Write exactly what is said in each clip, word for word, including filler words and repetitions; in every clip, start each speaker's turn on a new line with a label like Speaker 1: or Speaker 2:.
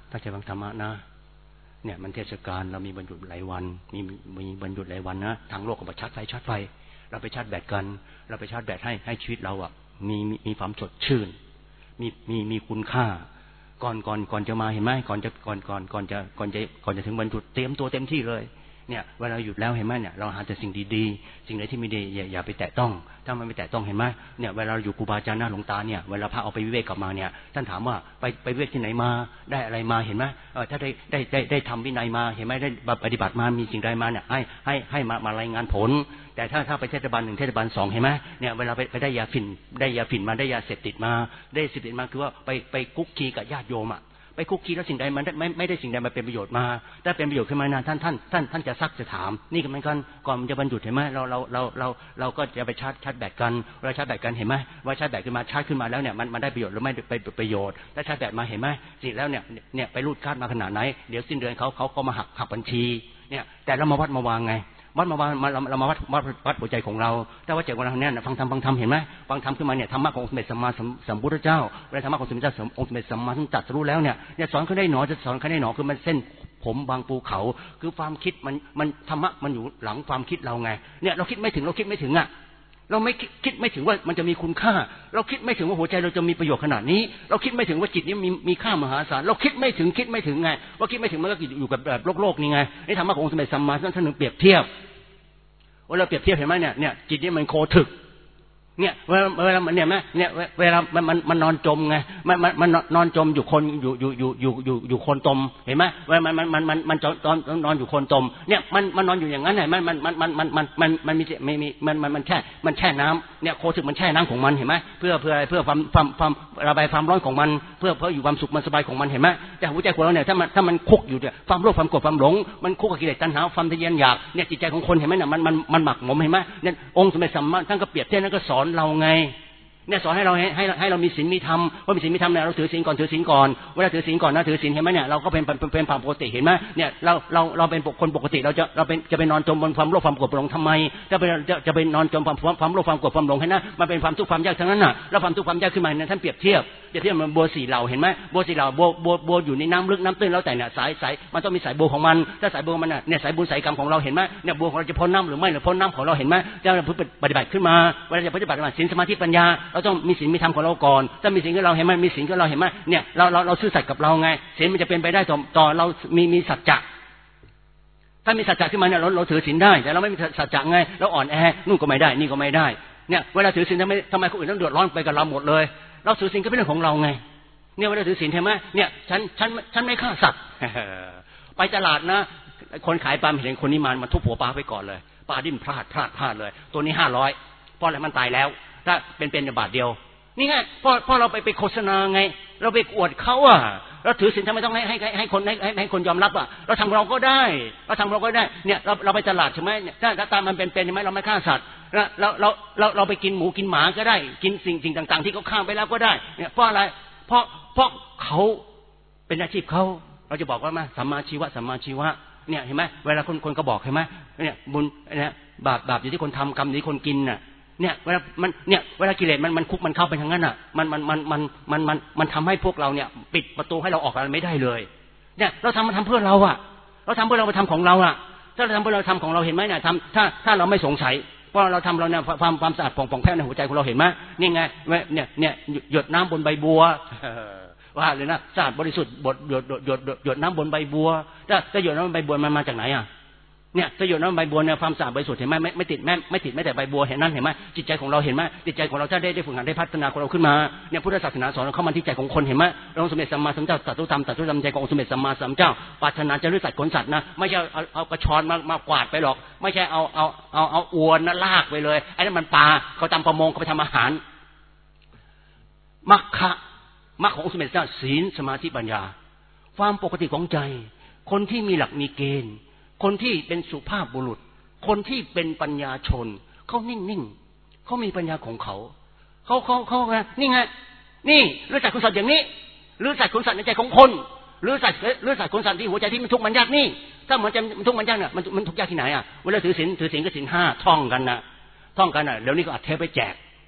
Speaker 1: ถ้าจะฟังธรรมะนะเนี่ยมันเทศกาลเรามีวันหยุดหลายวันมีมีวันหยุดหลายวันนะทางโลกก็ชาร์จไฟชาร์จไฟเราไปชาร์จแบตกันเราไปชาร์จแบตให้ให้ชีวิตเราอ่ะมีมีมีความสดชื่นมีมีมีคุณค่าก่อนก่อนก่อนจะมาเห็นไหมก่อนจะก่อนก่อนก่อนจะก่อนจะก่อนจะถึงวันหยุดเตรียมตัวเต็มที่เลยเนี่ยเวลาหยุดแล้วเห็นไหมเนี่ยเราหาแต่สิ่งดีๆสิ่งไหนที่ไม่ดีอย่าอย่าไปแตะต้องถ้ามันไม่แตะต้องเห็นไหมเนี่ยเวลาเราอยู่ครูบาอาจารย์หน้าหลวงตาเนี่ยเวลาพระเอาไปวิเวกกลับมาเนี่ยท่านถามว่าไปไปวิเวกที่ไหนมาได้อะไรมาเห็นไหมเออถ้าได้ได้ได้ได้ทำวินัยมาเห็นไหมได้ปฏิบัติมามีสิ่งใดมาเนี่ยให้ให้ให้มามารายงานผลแต่ถ้าถ้าไปเทศบาลหนึ่งเทศบาลสองเห็นไหมเนี่ยเวลาไปไปได้ยาฝิ่นได้ยาฝิ่นมาได้ยาเสพติดมาได้เสพติดมาคือว่าไปไปคุกคีกับญาติโยมอ่ะไปคุกคีแล้วสิ่งใดมันไม่ไม่ได้สิ่งใดมาเป็นประโยชน์มาถ้าเป็นประโยชน์ขึ้นมานะท่านท่านท่านท่านจะซักจะถามนี่ก็เหมือนกันก่อนมันจะบรรจุเห็นไหมเราเราเราเราเราก็จะไปชาร์จชาร์จแบตกันเวลาชาร์จแบตกันเห็นไหมว่าชาร์จแบตขึ้นมาชาร์จขึ้นมาแล้วเนี่ยมันมันได้ประโยชน์หรือไม่ไปประโยชน์ถ้าชาร์จแบตมาเห็นไหมสิ่งแล้วเนี่ยเนี่ยไปรูดคาดมาขนาดไหนเดี๋ยวสิ้นเดือนเขาเขาก็มาหักหักบัญชีเนี่ยแต่เรามาวัดมาวางไงวัดมาวัดมาเรามาวัดวัดวัดหัวใจของเราแต่ว่าใจของเราเนี่ยฟังธรรมฟังธรรมเห็นไหมฟังธรรมขึ้นมาเนี่ยธรรมะขององค์สมเด็จสัมมาสัมพุทธเจ้าเวลาธรรมะของสมเด็จองค์สมเด็จสัมมาสัมพุทธเจ้าตรัสรู้แล้วเนี่ยเนี่ยสอนเขาได้หนอจะสอนเขาได้หนอคือมันเส้นผมบางภูเขาคือความคิดมันมันธรรมะมันอยู่หลังความคิดเราไงเนี่ยเราคิดไม่ถึงเราคิดไม่ถึงอ่ะเราไม่คิดไม่ถึงว่ามันจะมีคุณค่าเราคิดไม่ถึงว่าหัวใจเราจะมีประโยชน์ขนาดนี้เราคิดไม่ถึงว่าจิตนี้มีมีค่ามหาศาลเราคิดไม่ถึงคิดไม่ถึงไงว่าคิดไม่ถึงมันก็อยู่กับแบบโลกโลกนี่ไงไอ้ธรรมะขององค์สมเด็จสัมมาสัมพุทธเจ้าท่านเปรียบเทียบว่าเราเปรียบเทียบเห็นไหมเนี่ยเนี่ยจิตนี่มันโคถึกเนี่ยเวลาเวลามันเนี่ยไหมเนี่ยเวลามันมันมันนอนจมไงมันมันมันนอนจมอยู่คนอยู่อยู่อยู่อยู่อยู่อยู่คนจมเห็นไหมเวลามันมันมันมันมันตอนนอนอยู่คนจมเนี่ยมันมันนอนอยู่อย่างนั้นไหนมันมันมันมันมันมันมันมันมีไม่มีมันมันมันแค่มันแช่น้ำเนี่ยโคถึกมันแช่น้ำของมันเห็นไหมเพื่อเพื่ออะไรเพื่อความความความระบายความร้อนของมันเพื่อเพื่ออยู่ความสุขมันสบายของมันเห็นไหมแต่หัวใจของเราเนี่ยถ้ามันถ้ามันคุกอยู่เนี่ยความโลภความโกรธความหลงมันคุกกับกิเลสตัณหาความทะเยออยากเนี่ยจิตใจของคนเห็นไหมเนี่ยมันมันมันหมักหมมเห็นไหมเนี่ยองค์สมเด็จสัมมาท่านก็เปรียบเทียบนั่นก็สอนเราไงเนี่ยสอนให้เราให้ให้ให้เรามีศีลมีธรรมว่ามีศีลมีธรรมเนี่ยเราถือศีลก่อนถือศีลก่อนเวลาถือศีลก่อนนะถือศีลเห็นไหมเนี่ยเราก็เป็นเป็นเป็นความปกติเห็นไหมเนี่ยเราเราเราเป็นคนปกติเราจะเราเป็นจะไปนอนจมบนความโลภความโกรธความหลงทำไมจะไปจะจะไปนอนจมความความโลภความโกรธความหลงให้นะมันเป็นความทุกข์ความยากทั้งนั้นน่ะแล้วความทุกข์ความยากขึ้นมาเนี่ยท่านเปรียบเทียบเปรียบเทียบเหมือนบัวสี่เหล่าเห็นไหมบัวสี่เหล่าบัวบัวบัวอยู่ในน้ำลึกน้ำตื้นแล้วแต่เนี่ยสายสายมันต้องมีสายบัวของมันถ้าสายบัวมันเนี่ยสายบุญสายกรรมของเราเห็นไหมเนี่ยบัวของเราจะพ้นน้ำหรือไม่หรือพ้นน้ำของเราเห็นไหมจะปฏิบัติขึ้นมาเวลาจะปฏิบัติมาศีลสมาธิปัญญาเราต้องมีศีลมีธรรมของเราก่อนถ้ามีศีลของเราเห็นไหมมีศีลของเราเห็นไหมเนี่ยเราเราเราซื่อสัตย์กับเราไงศีลมันจะเป็นไปได้ต่อต่อเรามีมีสัจจะถ้ามีสัจจะขึ้นมาเนี่ยเราเราถือศีลได้แต่เราไม่มีสัจจะไงเราอ่อนแอนู่นก็ไม่ได้นี่ก็ไม่ได้เนี่ยเวลาถือศีลทำไมทำไมคนอื่นต้องเดือดร้อนไปกับเราหมดเลยเราถือศีลก็เป็นเรื่องของเราไงเนี่ยเวลาถือศีลเห็นไหมเนี่ยฉันฉันฉันไม่ฆ่าสัตว์ไปตลาดนะคนขายปลาเห็นคนนี้มามาทุบหัวปลาไปก่อนเลยปลาดิ้นพลาดพลาดพลาดเลยตัวนี้ห้าร้อยเพราะอะไรมันตายแล้วถ้าเป็นเป็นบาทเดียวนี่ไงพอพอเราไปไปโฆษณาไงเราไปอวดเขาอ่ะเราถือศีลทำไมต้องให้ให้ให้คนให้ให้ให้คนยอมรับอ่ะเราทำเราก็ได้เราทำเราก็ได้เนี่ยเราเราไปตลาดใช่ไหมเนี่ยถ้าตามมันเป็นเป็นใช่ไหมเราไม่ฆ่าสัตว์เราเราเราเราไปกินหมูกินหมาก็ได้กินสิ่งสิ่งต่างๆที่เขาฆ่าไปแล้วก็ได้เนี่ยเพราะอะไรเพราะเพราะเขาเป็นอาชีพเขาเราจะบอกว่ามาสัมมาชีวะสัมมาชีวะเนี่ยเห็นไหมเวลาคนคนก็บอกเห็นไหมเนี่ยบุญเนี่ยบาปบาปอยู่ที่คนทำกรรมอยู่ที่คนกินน่ะเนี่ยเวลามันเนี่ยเวลากิเลสมันมันคุกมันเข้าไปทางนั้นอ่ะมันมันมันมันมันมันมันทำให้พวกเราเนี่ยปิดประตูให้เราออกอะไรไม่ได้เลยเนี่ยเราทำมันทำเพื่อเราอ่ะเราทำเพื่อเราไปทำของเราอ่ะถ้าเราทำเพื่อเราทำของเราเห็นไหมเนี่ยทำถ้าถ้าเราไม่สงสัยเพราะเราทำเราเนี่ยความความสะอาดผ่องผ่องแผ้วในหัวใจของเราเห็นไหมนี่ไงเนี่ยเนี่ยหยดน้ำบนใบบัวว่าเลยนะสะอาดบริสุทธิ์บดหยดหยดหยดน้ำบนใบบัวถ้าถ้าหยดน้ำบนใบบัวมันมาจากไหนอ่ะเนี่ยจะอยู่น้ำใบบัวเนี่ยความสะอาดบริสุทธิ์เห็นไหมไม่ไม่ติดแม่ไม่ติดไม่แต่ใบบัวเห็นนั่นเห็นไหมจิตใจของเราเห็นไหมจิตใจของเราจะได้ได้ฝึกหัดได้พัฒนาของเราขึ้นมาเนี่ยพุทธศาสนาสอนเข้ามาที่ใจของคนเห็นไหมองค์สมเด็จสัมมาสัมพุทธเจ้าตรัสรู้ธรรมตรัสรู้ธรรมใจขององค์สมเด็จสัมมาสัมพุทธเจ้าปรารถนาจะรู้สัตว์ขนสัตว์นะไม่ใช่เอาเอากระชอนมามากวาดไปหรอกไม่ใช่เอาเอาเอาเอาอวนนะลากไปเลยไอ้นั่นมันปลาเขาทำประมงเขาไปทำอาหารมรรคมรรคขององค์สมเด็จเจ้าศีลสมาธิปัญญาความปกติของใจคนที่มีหลักมีเกณฑ์คนที่เป็นสุภาพบุรุษคนที่เป็นปัญญาชนเขานิ่งๆเขามีปัญญาของเขาเขาเขาเขาไงนี่ไงนี่รู้จักคุณสัตว์อย่างนี้รู้จักคุณสัตว์ในใจของคนรู้จักรู้จักคุณสัตว์ที่หัวใจที่มันทุกข์มันยากนี่ถ้าเหมือนจะมันทุกข์มันยากเนี่ยมันมันทุกข์ยากที่ไหนอ่ะเวลาถือศีลถือศีลก็ศีลห้าท่องกันนะท่องกันอ่ะเดี๋ยวนี้ก็อัดเทปไปแจก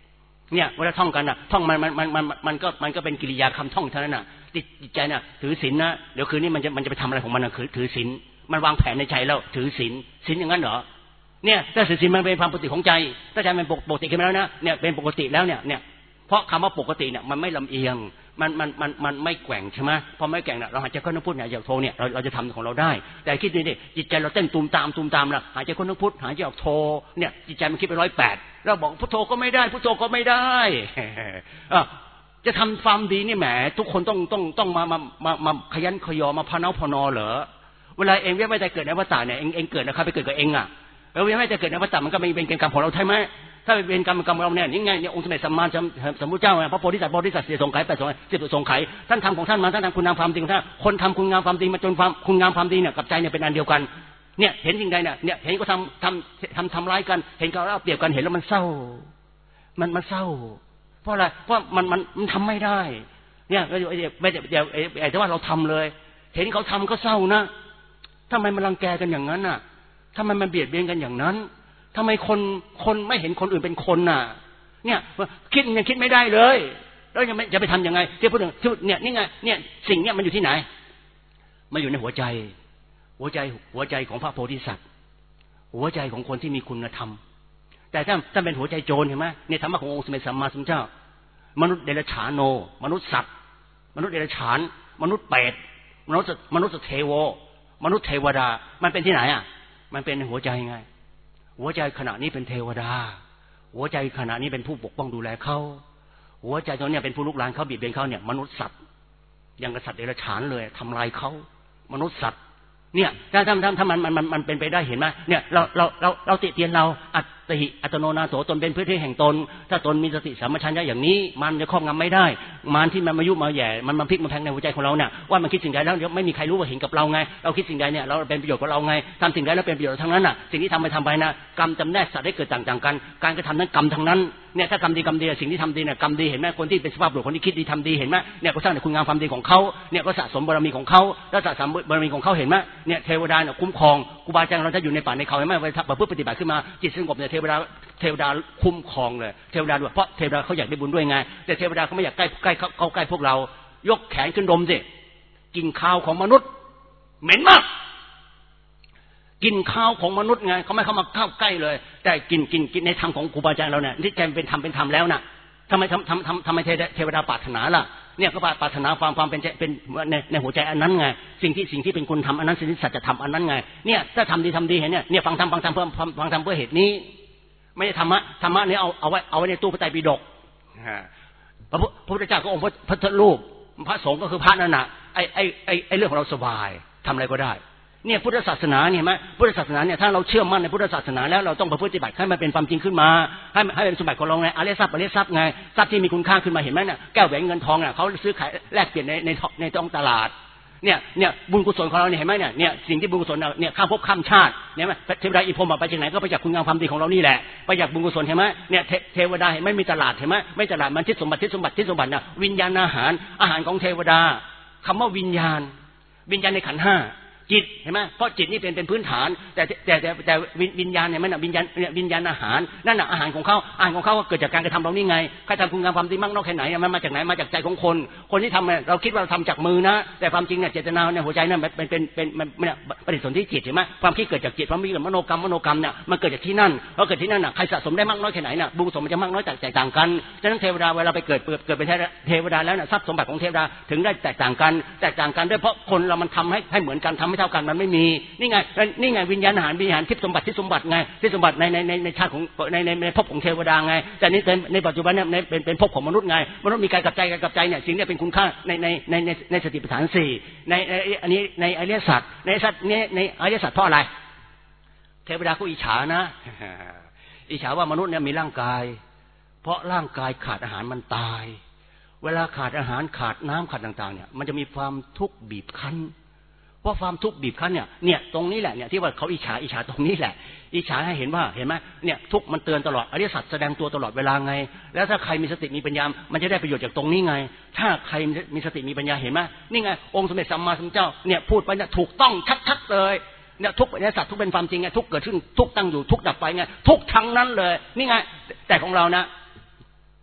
Speaker 1: เนี่ยเวลาท่องกันน่ะท่องมันมันมันมันมันก็มันก็เป็นกิริยาคำท่องเท่านั้นน่ะจิตใจน่ะถือศีลนะเดี๋ยวคืนนี้มันจะมันจะไปทำอะไรของมันน่ะคือถือศีลมันวางแผนในใจแล้วถือศีลศีลอย่างนั้นเหรอเนี่ยถ้าศีลมันเป็นความปกติของใจถ้าใจมันปกติขึ้นมาแล้วนะเนี่ยเป็นปกติแล้วเนี่ยเนี่ยเพราะคำว่าปกติเนี่ยมันไม่ลำเอียงมันมันมันมันไม่แกว่งใช่ไหมพอไม่แกว่งเนี่ยเราหายใจเข้านึกพุทหายใจออกโทเนี่ยเราเราจะทำของเราได้แต่คิดดูดิจิตใจเราเต้นตูมตามตูมตามละหายใจเข้านึกพุทหายใจออกโทเนี่ยจิตใจมันคิดไปร้อยแปดเราบอกพุทโธก็ไม่ได้พุทโธก็ไม่ได้จะทำความดีนี่แหมทุกคนต้องต้องต้องมามามามาขยันขยอมาพนาพนอเหรอเวลาเองไม่ได้เกิดในวัฏฏะเนี่ยเองเองเกิดนะครับไปเกิดกับเองอ่ะแล้วไม่ได้เกิดในวัฏฏะมันก็ไม่เป็นกรรมของเราใช่ไหมถ้าเป็นกรรมกรรมเราเนี่ยนี่ไงเนี่ยองค์สมเด็จสัมมาสัมพุทธเจ้าพระโพธิสัตว์โพธิสัตว์เสียสงไข่แปดสงไข่สิบสงไข่ท่านทำของท่านมาท่านทำคุณงามความดีของท่านคนทำคุณงามความดีมาจนความคุณงามความดีเนี่ยกับใจเนี่ยเป็นอันเดียวกันเนี่ยเห็นสิ่งใดเนี่ยเนี่ยเห็นก็ทำทำทำทำร้ายกันเห็นเขาเอาเปรียบกันเห็นแล้วมันเศร้ามันมันเศร้าเพราะอะไรเพราะมันมันมันทำไม่ได้เนี่ยไม่เดี๋ยวไอ้แต่ว่าเราทำเลยเห็นเขาทำก็เศร้านะทำไมมันรังแกกันอย่างนั้นน่ะทำไมมันเบียดเบียนกันอย่างนั้นทำไมคนคนไม่เห็นคนอื่นเป็นคนน่ะเนี่ยคิดยังคิดไม่ได้เลยแล้วจะไม่จะไปทำยังไงที่พูดถึงเนี่ยนี่ไงเนี่ยสิ่งเนี้ยมันอยู่ที่ไหนมันอยู่ในหัวใจหัวใจหัวใจของพระโพธิสัตว์หัวใจของคนที่มีคุณธรรมแต่ถ้าถ้าเป็นหัวใจโจรเห็นไหมเนี่ยธรรมะขององค์สมเด็จสัมมาสัมพุทธเจ้ามนุษย์เดรัจฉานโนมนุษย์สัตว์มนุษย์เดรัจฉานมนุษย์เปรตมนุษย์มนุษย์เทโวมนุษย์เทวดามันเป็นที่ไหนอ่ะมันเป็นในหัวใจไงหัวใจขณะนี้เป็นเทวดาหัวใจขณะนี้เป็นผู้ปกป้องดูแลเขาหัวใจตอนนี้เป็นผู้ลุกลานเขาบีบเบียนเขาเนี่ยมนุษย์สัตว์อย่างกับสัตว์เดรัจฉานเลยทำลายเขามนุษย์สัตว์เนี่ยถ้าถ้าถ้าถ้ามันมันมันเป็นไปได้เห็นไหมเนี่ยเราเราเราเราติเตียนเราอัตติอัตโนนาโสตนเป็นพื้นที่แห่งตนถ้าตนมีสติสัมปชัญญะอย่างนี้มันจะครอบงำไม่ได้มันที่มันมายุมาแย่มันมาพลิกมาแพงในหัวใจของเราเนี่ยว่ามันคิดสิ่งใดแล้วเดี๋ยวไม่มีใครรู้ว่าเห็นกับเราไงเราคิดสิ่งใดเนี่ยเราเป็นประโยชน์กับเราไงทำสิ่งใดแล้วเป็นประโยชน์ทั้งนั้นน่ะสิ่งที่ทำไปทำไปนะกรรมจำแนกสัตว์ได้เกิดต่างๆกันการกระทำนั้นกรรมทั้งนั้นเนี่ยถ้ากรรมดีกรรมดีสิ่งที่ทำดีเนี่ยกรรมดีเห็นไหมคนที่เป็นสภาพบุรุษคนที่คิดดีทำดีเห็นไหมเนี่ยก็สร้างแต่คุณงามความดีของเขาเนี่ยก็สะสมบารมีของเขาแล้วสะสมบารมีของเขาเห็นไหมเนี่ยเทวดาเนี่ยคุ้มครองครูบาอาจารย์เราจะอยู่ในป่าในเขาเห็นไหมเวลาประพฤติปฏิบัติขึ้นมาจิตสงบเนี่ยเทวดาเทวดาคุ้มครองเลยเทวดาด้วยเพราะเทวดาเขาอยากได้บุญด้วยไงแต่เทวดาเขาไม่อยากใกล้ใกล้เข้าใกล้พวกเรายกแขนขึ้นดมสิกินข้าวของมนุษย์เหม็นมากกินข้าวของมนุษย์ไงเขาไม่เข้ามาเข้าใกล้เลยแต่กินกินกินในธรรมของครูบาอาจารย์เราเนี่ยที่แกเป็นธรรมเป็นธรรมแล้วน่ะทำไมทำทำทำทำไมเทวดาปรารถนาล่ะเนี่ยก็ปรารถนาความความเป็นเป็นในในหัวใจอันนั้นไงสิ่งที่สิ่งที่เป็นคุณธรรมอันนั้นสิ่งที่สัจธรรมอันนั้นไงเนี่ยถ้าทำดีทำดีเห็นเนี่ยเนี่ยฟังธรรมฟังธรรมเพื่อฟังธรรมเพื่อเหตุนี้ไม่ใช่ธรรมะธรรมะเนี่ยเอาเอาไว้เอาไว้ในตู้พระไตรปิฎกพระพุทธเจ้าก็องค์พระพุทธรูปพระสงฆ์ก็คือพระนั่นน่ะไอ้ไอ้ไอ้ไอ้เรื่องของเราสบายทำอะไรก็ได้เนี่ยพุทธศาสนาเนี่ยไหมพุทธศาสนาเนี่ยถ้าเราเชื่อมั่นในพุทธศาสนาแล้วเราต้องประพฤติปฏิบัติให้มันเป็นความจริงขึ้นมาให้ให้เป็นสมบัติของเราไงอริยทรัพย์อริยทรัพย์ไงทรัพย์ที่มีคุณค่าขึ้นมาเห็นไหมเนี่ยแก้วแหวนเงินทองเนี่ยเขาซื้อขายแลกเปลี่ยนในในในท้องตลาดเนี่ยเนี่ยบุญกุศลของเราเนี่ยเห็นไหมเนี่ยเนี่ยสิ่งที่บุญกุศลเนี่ยข้ามภพข้ามชาติเนี่ยไหมเทวดาอิพรหมไปจากไหนก็ไปจากคุณงามความดีของเรานี่แหละไปจากบุญกุศลเห็นไหมเนี่ยเทวดาเห็นไหมมีตลาดเห็นไหมไม่ตลาดมันทิศสมบัติทิศสมบัติทิศสมบัตินะวิญญาณอาหารอาหารของเทวดาคำว่าวิญญาณวิญญาณในขันธ์ห้าจิตเห็นไหมเพราะจิตนี่เป็นเป็นพื้นฐานแต่แต่แต่แต่วิญญาณเนี่ยมันวิญญาณวิญญาณอาหารนั่นน่ะอาหารของเขาอาหารของเขาก็เกิดจากการกระทำเรานี่ไงใครทำคุณงามความดีมากน้อยแค่ไหนมันมาจากไหนมาจากใจของคนคนที่ทำเราคิดว่าเราทำจากมือนะแต่ความจริงเนี่ยเจตนาในหัวใจนั่นเป็นเป็นเป็นมันเนี่ยปฏิสนธิจิตเห็นไหมความคิดเกิดจากจิตความคิดเกิดมโนกรรมมโนกรรมเนี่ยมันเกิดจากที่นั่นพอเกิดที่นั่นน่ะใครสะสมได้มากน้อยแค่ไหนน่ะบุญกุศลมันจะมากน้อยแตกต่างกันฉะนั้นเทวดาเวลาไปเกิดเกิดเป็นเทวดาแล้วน่ะทรัพย์สมบัติของเทวดาถึงได้แตกต่างกันแตกต่างกันด้วยเพราะคนเรามันทำให้ให้เหมือนกันทำให้เท่ากันมันไม่มีนี่ไงนี่ไงวิญญาณอาหารวิญญาณทิพย์สมบัติทิพย์สมบัติไงทิพย์สมบัติในในในในชาติของในในในภพของเทวดาไงแต่นี่ในปัจจุบันเนี่ยเป็นเป็นภพของมนุษย์ไงมนุษย์มีกายกับใจกายกับใจเนี่ยสิ่งนี้เป็นคุณค่าในในในในในสติปัฏฐานสี่ในอันนี้ในอริยสัจในสัจนี้ในอริยสัจเพราะอะไรเทวดาก็อิจฉานะอิจฉาว่ามนุษย์เนี่ยมีร่างกายเพราะร่างกายขาดอาหารมันตายเวลาขาดอาหารขาดน้ำขาดต่างๆเนี่ยมันจะมีความทุกข์บีบคั้นเพราะความทุกข์บีบคั้นเนี่ยเนี่ยตรงนี้แหละเนี่ยที่ว่าเขาอิจฉาอิจฉาตรงนี้แหละอิจฉาให้เห็นว่าเห็นไหมเนี่ยทุกข์มันเตือนตลอดอริยสัจแสดงตัวตลอดเวลาไงแล้วถ้าใครมีสติมีปัญญามันจะได้ประโยชน์จากตรงนี้ไงถ้าใครมีสติมีปัญญาเห็นไหมนี่ไงองค์สมเด็จสัมมาสัมพุทธเจ้าเนี่ยพูดไปเนี่ยถูกต้องชัดๆเลยเนี่ยทุกอริยสัจทุกเป็นความจริงไงทุกเกิดขึ้นทุกตั้งอยู่ทุกดับไปไงทุกทั้งนั้นเลยนี่ไงแต่ของเรานะ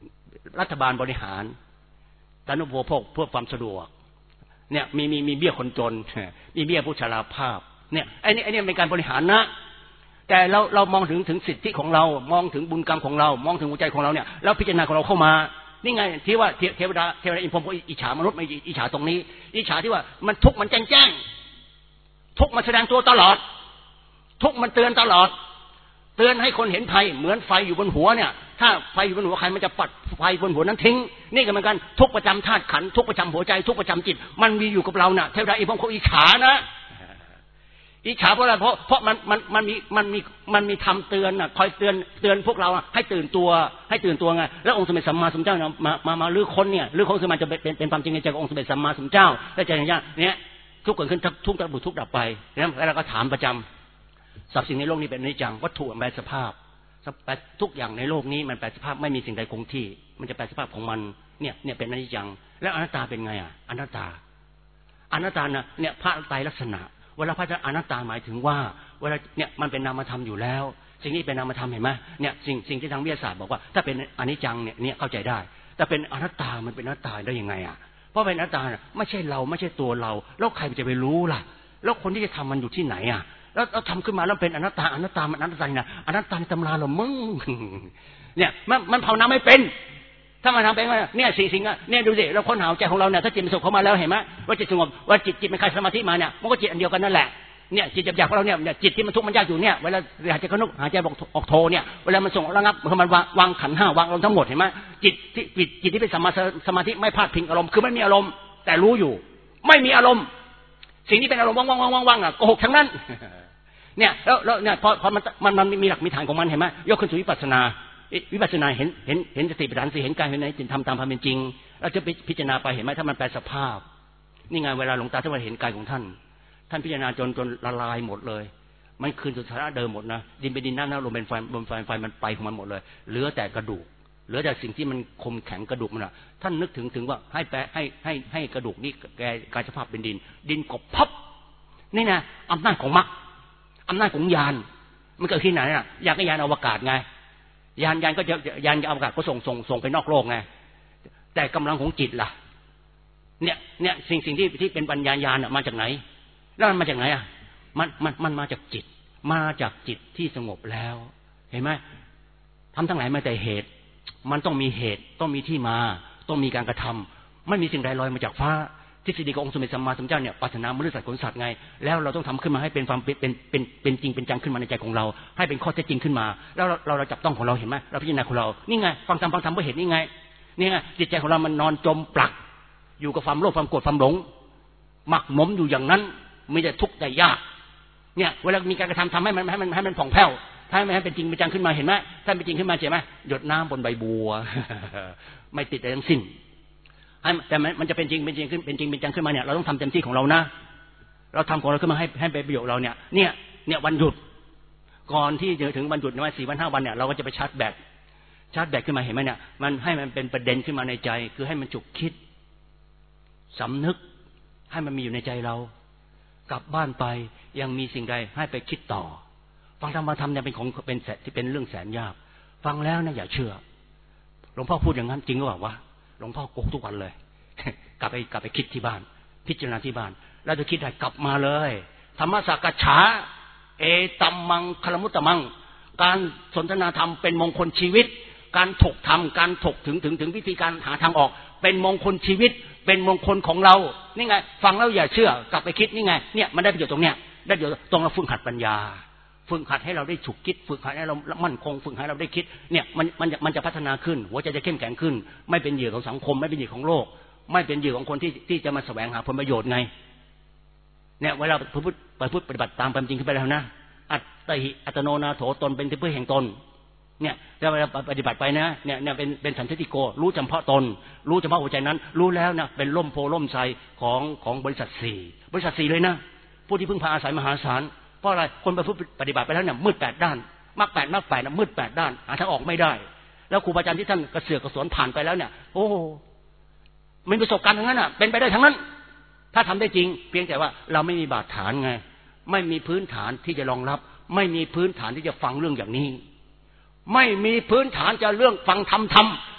Speaker 1: รัฐบาลบริหารสาธารณูปโภคเพื่อความสะดวกเนี่ยมีมีมีเบี้ยคนจนมีเบี้ยผู้ชราภาพเนี่ยไอ้นี่ไอ้นี่เป็นการบริหารนะแต่เราเรามองถึงถึงสิทธิของเรามองถึงบุญกรรมของเรามองถึงหัวใจของเราเนี่ยแล้วพิจารณาของเราเข้ามานี่ไงที่ว่าเทวดาเทวดาอินพรหมก็อิจฉามนุษย์ไม่อิจฉาตรงนี้อิจฉาที่ว่ามันทุกข์มันแจ้งแจ้งทุกข์มันแสดงตัวตลอดทุกข์มันเตือนตลอดเตือนให้คนเห็นภัยเหมือนไฟอยู่บนหัวเนี่ยถ้าไฟอยู่บนหัวใครมันจะปัดไฟบนหัวนั้นทิ้งนี่ก็เหมือนกันทุกประจำธาตุขันธ์ทุกประจำหัวใจทุกประจำจิตมันมีอยู่กับเราน่ะเทวดาอินพรหมเขาอิจฉานะอิจฉาเพราะอะไรเพราะเพราะมันมันมันมีมันมีมันมีธรรมเตือนน่ะคอยเตือนเตือนพวกเราให้ตื่นตัวให้ตื่นตัวไงแล้วองค์สมเด็จสัมมาสัมพุทธเจ้ามามามาลื้อค้นเนี่ยลื้อค้นสมาจะเป็นเป็นความจริงในใจขององค์สมเด็จสัมมาสัมพุทธเจ้าและใจอย่างเนี้ยทุกเกิดขึ้นทุกดับทุกดับไปแล้วเราก็ถามประจำสับสิ่งในโลกนี้เป็นอนิจจังวัตถุแปรสภาพทุกอย่างในโลกนี้มันแปรสภาพไม่มีสิ่งใดคงที่มันจะแปรสภาพของมันเนี่ยเนี่ยเป็นอนิจจังแล้วอนัตตาเป็นไงอ่ะอนัตตาอนัตตาน่ะเนี่ยพระไตรลักษณะเวลาพระจะอนัตตาหมายถึงว่าเวลาเนี่ยมันเป็นนามธรรมอยู่แล้วสิ่งนี้เป็นนามธรรมเห็นไหมเนี่ยสิ่งสิ่งที่ทางวิทยาศาสตร์บอกว่าถ้าเป็นอนิจจังเนี่ยเนี่ยเข้าใจได้แต่เป็นอนัตตามันเป็นอนัตตาได้ยังไงอ่ะเพราะเป็นอนัตตาไม่ใช่เราไม่ใช่ตัวเราแล้วใครจะไปรู้ล่ะแล้วคนที่จะทำมันอยู่ที่ไหนอ่ะแล้วเราทำขึ้นมาแล้วเป็นอนัตตาอนัตตามันอนัตตานะอนัตตาในตำราเรามึงเนี่ยมันมันภาวนาไม่เป็นถ้ามันทำเป็นว่าเนี่ยสี่สิ่งอ่ะเนี่ยดูสิเราค้นหาใจของเราเนี่ยถ้าจิตมันสงบเข้ามาแล้วเห็นไหมว่าจิตสงบว่าจิตจิตมันคลายสมาธิมาเนี่ยมันก็จิตอันเดียวกันนั่นแหละเนี่ยจิตหยาบๆของเราเนี่ยจิตที่มันทุกข์มันยากอยู่เนี่ยเวลาหายใจเข้าหายใจออกโทเนี่ยเวลามันส่งระงับมันวางวางขันธ์ห้าวางอารมณ์ทั้งหมดเห็นไหมจิตที่จิตจิตที่เป็นสัมมาสมาธิไม่พลาดพิงอารมณ์คือไม่มีอารมณ์แต่รู้อยู่ไม่มีอารมณ์สิ่งที่เป็นอารมณ์ว่างๆๆๆอ่ะโกหกทั้งนั้นเนี่ยแล้วแล้วเนี่ยพอพอมันมันมันมีหลักมีฐานของมันเห็นไหมยกขึ้นสู่วิปัสสนาวิปัสสนาเห็นเห็นเห็นสติปัฏฐานสี่เห็นกายเห็นใจทำตามความเป็นจริงเราจะพิจารณาไปเห็นไหมถ้ามันแปลสภาพนี่ไงเวลาหลวงตาท่านเห็นกายของท่านท่านพิจารณาจนจนละลายหมดเลยมันคืนสู่สภาพเดิมหมดนะดินเป็นดินน้ำน้ำลมเป็นไฟลมไฟไฟมันไปของมันหมดเลยเหลือแต่กระดูกเหลือแต่สิ่งที่มันคมแข็งกระดูกมันอ่ะท่านนึกถึงถึงว่าให้แปลให้ให้ให้กระดูกนี่แกกายสภาพเป็นดินดินกบพับนี่นะอำนาจของมรรคอำนาจของญาณมันเกิดที่ไหนอ่ะยานก็ยานอวกาศไงยานยานก็จะยานอวกาศก็ส่งส่งส่งไปนอกโลกไงแต่กำลังของจิตล่ะเนี่ยเนี่ยสิ่งสิ่งที่ที่เป็นปัญญาญาณมาจากไหนแล้วมันมาจากไหนอ่ะมันมันมันมาจากจิตมาจากจิตที่สงบแล้วเห็นไหมทำทั้งหลายมาแต่เหตุมันต้องมีเหตุต้องมีที่มาต้องมีการกระทำไม่มีสิ่งใดลอยมาจากฟ้าทฤษฎีขององค์สมเด็จสัมมาสัมพุทธเจ้าเนี่ยปรารถนามนุษย์สัตว์ขนสัตว์ไงแล้วเราต้องทำขึ้นมาให้เป็นความเป็นเป็นเป็นเป็นจริงเป็นจังขึ้นมาในใจของเราให้เป็นข้อเท็จจริงขึ้นมาแล้วเราเราจับต้องของเราเห็นไหมเราพิจารณาของเรานี่ไงฟังธรรมฟังธรรมเพื่อเหตุนี่ไงนี่ไงจิตใจของเรามันนอนจมปลักอยู่กับความโลภความโกรธความหลงหมักหมมอยู่อย่างนั้นมีแต่ทุกข์แต่ยากเนี่ยเวลามีการกระทำทำให้มันให้มันให้มันผ่องแผ้วถ้าไม่ให้เป็นจริงเป็นจังขึ้นมาเห็นไหมถ้าเป็นจริงขึ้นมาเห็นไหมหยดน้ำบนใบบัวไม่ติดอะไรทั้งสิ้นแต่มันจะเป็นจริงเป็นจริงขึ้นเป็นจริงเป็นจังขึ้นมาเนี่ยเราต้องทำเต็มที่ของเรานะเราทำของเราขึ้นมาให้ให้เป็นประโยชน์เราเนี่ยเนี่ยเนี่ยวันหยุดก่อนที่จะถึงวันหยุดในวันสี่วันห้าวันเนี่ยเราก็จะไปชาร์จแบตชาร์จแบตขึ้นมาเห็นไหมเนี่ยมันให้มันเป็นประเด็นขึ้นมาในใจคือให้มันจุกคิดสำนึกให้มันมีอยู่ในใจเรากลับบ้านไปยังมีสิ่งใดให้ไปคิดต่อฟังธรรมธรรมเนี่ยเป็นของเป็นแสนที่เป็นเรื่องแสนยากฟังแล้วนะอย่าเชื่อหลวงพ่อพูดอย่างนั้นจริงหรือเปล่าวะหลวงพ่อโกหกทุกวันเลยกลับไปกลับไปคิดที่บ้านพิจารณาที่บ้านแล้วจะคิดได้กลับมาเลยธรรมสักกะฉาเอตัมมังคลมุตตมังการสนทนาธรรมเป็นมงคลชีวิตการถกธรรมการถกถึงถึงถึงวิธีการหาทางออกเป็นมงคลชีวิตเป็นมงคลของเรานี่ไงฟังแล้วอย่าเชื่อกลับไปคิดนี่ไงเนี่ยมันได้ประโยชน์ตรงเนี้ยได้ประโยชน์ตรงเราฝึกหัดปัญญาฝึกหัดให้เราได้ฉุกคิดฝึกหัดให้เรามั่นคงฝึกให้เราได้คิดเนี่ยมันมันมันจะพัฒนาขึ้นหัวใจจะเข้มแข็งขึ้นไม่เป็นเหยื่อของสังคมไม่เป็นเหยื่อของโลกไม่เป็นเหยื่อของคนที่ที่จะมาแสวงหาผลประโยชน์ไงเนี่ยเวลาพูดไปพูดปฏิบัติตามความจริงขึ้นไปแล้วนะอัตติอัตโนนาโถตนเป็นที่พึ่งแห่งตนเนี่ยเวลาปฏิบัติไปนะเนี่ยเนี่ยเป็นเป็นสันติโกรู้เฉพาะตนรู้เฉพาะหัวใจนั้นรู้แล้วนะเป็นร่มโพล่มไทรของของบริษัทสี่บริษัทสี่เลยนะผู้ที่พึ่งพาอาศัยมหาศาลเพราะอะไรคนไปปฏิบัติไปแล้วเนี่ยมืดแปดด้านมรรคแปดมรรคแปดนะมืดแปดด้านหาทางออกไม่ได้แล้วครูบาอาจารย์ที่ท่านกระเสือกกระสวนผ่านไปแล้วเนี่ยโอ้มันประสบการณ์ทั้งนั้นอ่ะเป็นไปได้ทั้งนั้นถ้าทำได้จริงเพียงแต่ว่าเราไม่มีบาดฐานไงไม่มีพื้นฐานที่จะรองรับไม่มีพื้นฐานที่จะฟังเรื่องอย่างนี้ไม่มีพื้นฐานจะเรื่องฟังธรรมธรรม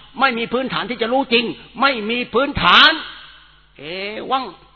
Speaker 1: ไม่มีพื้นฐานที่จะรู้จริงไม่มีพื้นฐานเอวัง